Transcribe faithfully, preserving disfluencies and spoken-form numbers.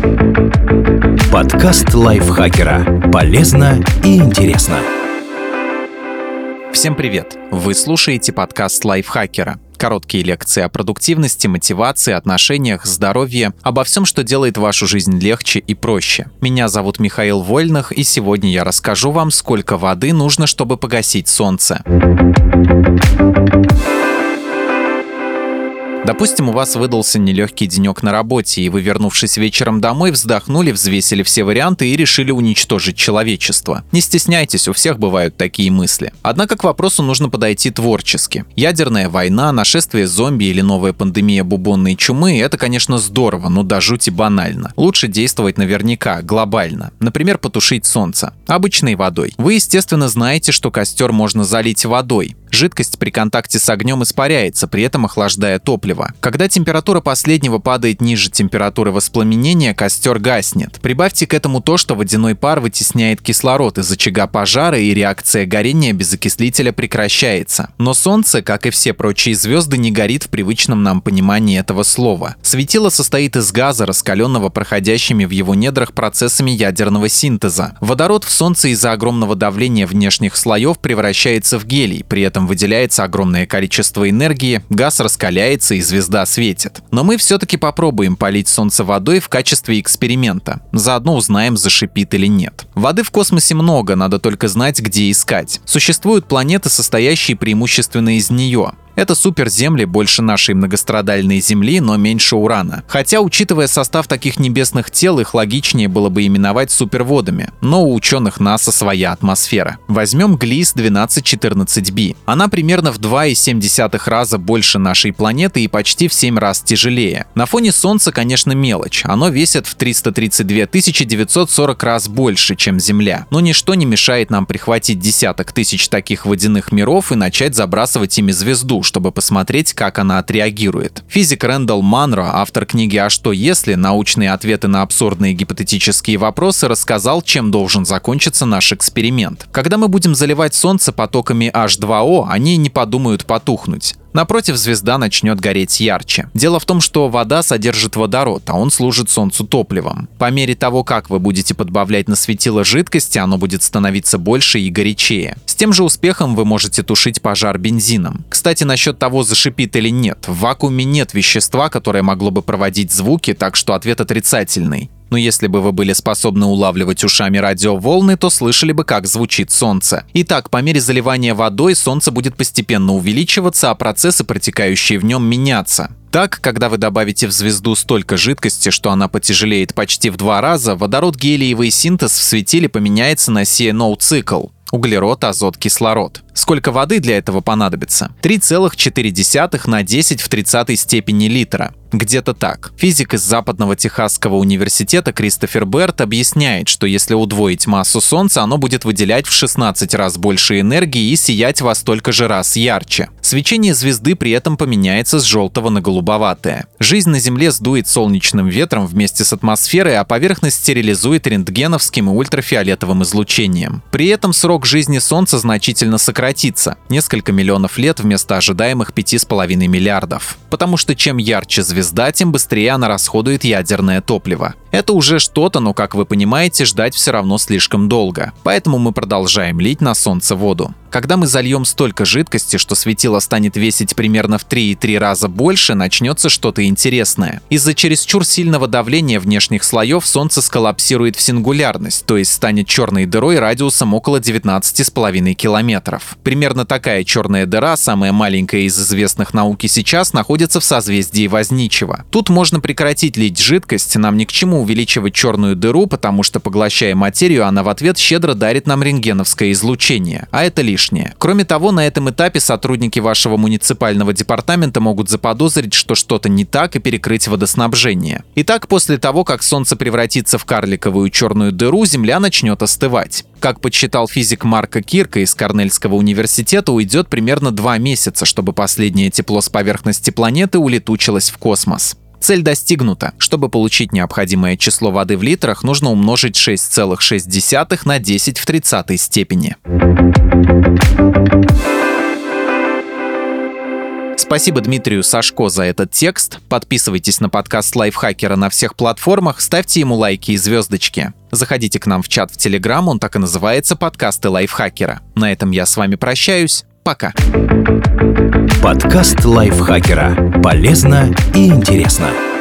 Подкаст лайфхакера. Полезно и интересно. Всем привет! Вы слушаете подкаст лайфхакера. Короткие лекции о продуктивности, мотивации, отношениях, здоровье, обо всем, что делает вашу жизнь легче и проще. Меня зовут Михаил Вольных, и сегодня я расскажу вам, сколько воды нужно, чтобы погасить солнце. Допустим, у вас выдался нелегкий денек на работе, и вы, вернувшись вечером домой, вздохнули, взвесили все варианты и решили уничтожить человечество. Не стесняйтесь, у всех бывают такие мысли. Однако к вопросу нужно подойти творчески. Ядерная война, нашествие зомби или новая пандемия бубонной чумы – это, конечно, здорово, но до жути банально. Лучше действовать наверняка, глобально. Например, потушить солнце. Обычной водой. Вы, естественно, знаете, что костер можно залить водой. Жидкость при контакте с огнем испаряется, при этом охлаждая топливо. Когда температура последнего падает ниже температуры воспламенения, костер гаснет. Прибавьте к этому то, что водяной пар вытесняет кислород из очага пожара, и реакция горения без окислителя прекращается. Но солнце, как и все прочие звезды, не горит в привычном нам понимании этого слова. Светило состоит из газа, раскаленного проходящими в его недрах процессами ядерного синтеза. Водород в солнце из-за огромного давления внешних слоев превращается в гелий, при этом выделяется огромное количество энергии, газ раскаляется и звезда светит. Но мы все-таки попробуем полить солнце водой в качестве эксперимента. Заодно узнаем, зашипит или нет. Воды в космосе много, надо только знать, где искать. Существуют планеты, состоящие преимущественно из нее. Это суперземли, больше нашей многострадальной Земли, но меньше Урана. Хотя, учитывая состав таких небесных тел, их логичнее было бы именовать суперводами. Но у ученых НАСА своя атмосфера. Возьмем Глис двенадцать четырнадцать би. Она примерно в два и семь десятых раза больше нашей планеты и почти в семь раз тяжелее. На фоне Солнца, конечно, мелочь. Оно весит в триста тридцать две тысячи девятьсот сорок раз больше, чем Земля. Но ничто не мешает нам прихватить десяток тысяч таких водяных миров и начать забрасывать ими звезду, чтобы посмотреть, как она отреагирует. Физик Рэндалл Манро, автор книги «А что если?», научные ответы на абсурдные гипотетические вопросы, рассказал, чем должен закончиться наш эксперимент. Когда мы будем заливать Солнце потоками эйч два о, они не подумают потухнуть. Напротив, звезда начнет гореть ярче. Дело в том, что вода содержит водород, а он служит Солнцу топливом. По мере того, как вы будете подбавлять на светило жидкости, оно будет становиться больше и горячее. С тем же успехом вы можете тушить пожар бензином. Кстати, насчет того, зашипит или нет. В вакууме нет вещества, которое могло бы проводить звуки, так что ответ отрицательный. Но если бы вы были способны улавливать ушами радиоволны, то слышали бы, как звучит Солнце. Итак, по мере заливания водой Солнце будет постепенно увеличиваться, а процессы, протекающие в нем, меняться. Так, когда вы добавите в звезду столько жидкости, что она потяжелеет почти в два раза, водород-гелиевый синтез в светиле поменяется на си эн о-цикл. Углерод, азот, кислород. Сколько воды для этого понадобится? три целых четыре десятых на десять в тридцатой степени литра. Где-то так. Физик из Западного Техасского университета Кристофер Берт объясняет, что если удвоить массу Солнца, оно будет выделять в шестнадцать раз больше энергии и сиять во столько же раз ярче. Свечение звезды при этом поменяется с желтого на голубоватое. Жизнь на Земле сдует солнечным ветром вместе с атмосферой, а поверхность стерилизует рентгеновским и ультрафиолетовым излучением. При этом срок жизни Солнца значительно сократится. Несколько миллионов лет вместо ожидаемых пяти с половиной миллиардов. Потому что чем ярче звезда, тем быстрее она расходует ядерное топливо. Это уже что-то, но, как вы понимаете, ждать все равно слишком долго. Поэтому мы продолжаем лить на Солнце воду. Когда мы зальем столько жидкости, что светило станет весить примерно в три и три раза больше, начнется что-то интересное. Из-за чересчур сильного давления внешних слоев Солнце сколлапсирует в сингулярность, то есть станет черной дырой радиусом около девятнадцати с половиной километров. Примерно такая черная дыра, самая маленькая из известных науке сейчас, находится в созвездии Возничего. Тут можно прекратить лить жидкость, нам ни к чему увеличивать черную дыру, потому что, поглощая материю, она в ответ щедро дарит нам рентгеновское излучение, а это лишнее. Кроме того, на этом этапе сотрудники вашего муниципального департамента могут заподозрить, что что-то не так, и перекрыть водоснабжение. Итак, после того, как Солнце превратится в карликовую черную дыру, Земля начнет остывать. Как подсчитал физик Марко Кирка из Корнельского университета, уйдет примерно два месяца, чтобы последнее тепло с поверхности планеты улетучилось в космос. Цель достигнута. Чтобы получить необходимое число воды в литрах, нужно умножить шесть целых шесть десятых на десять в тридцатой степени. Спасибо Дмитрию Сашко за этот текст. Подписывайтесь на подкаст Лайфхакера на всех платформах, ставьте ему лайки и звездочки. Заходите к нам в чат в Телеграм, он так и называется «Подкасты Лайфхакера». На этом я с вами прощаюсь. Пока. Подкаст Лайфхакера. Полезно и интересно.